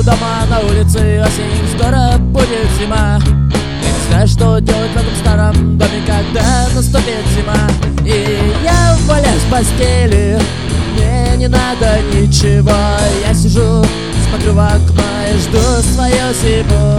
дома, на улице осень, скоро будет зима. Я не знаю, что делать в этом старом доме, когда наступит зима. И я валяюсь в постели, мне не надо ничего. Я сижу, смотрю в окно и жду свою зиму.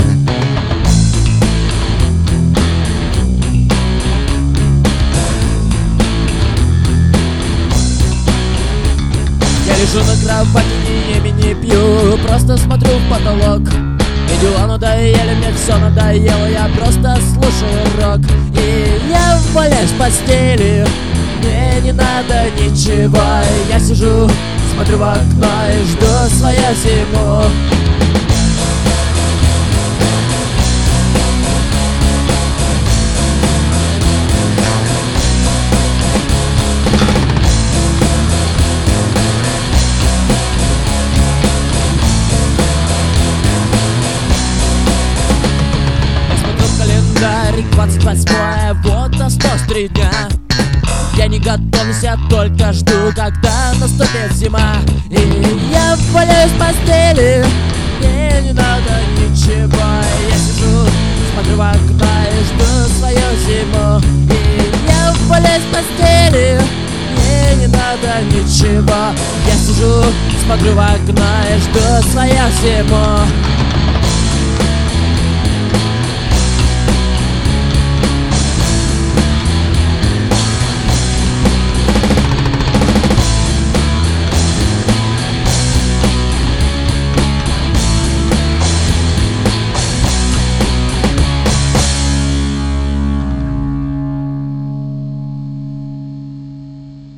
Я лежу на кровати, ни еми не пью, просто смотрю в потолок. Мне дела надоели, мне все надоело, я просто слушаю рок. И я валяюсь в постели, мне не надо ничего. Я сижу, смотрю в окно и жду свою зиму. Я смотрю в календарь, 28-е, вот осталось 3 дня. Я не готовлюсь, я только жду, когда наступит зима. И я валяюсь в постели, мне не надо ничего. Я сижу, смотрю в окно и жду свою зиму. И я валяюсь в постели, мне не надо ничего. Я сижу, смотрю в окно и жду свою зиму.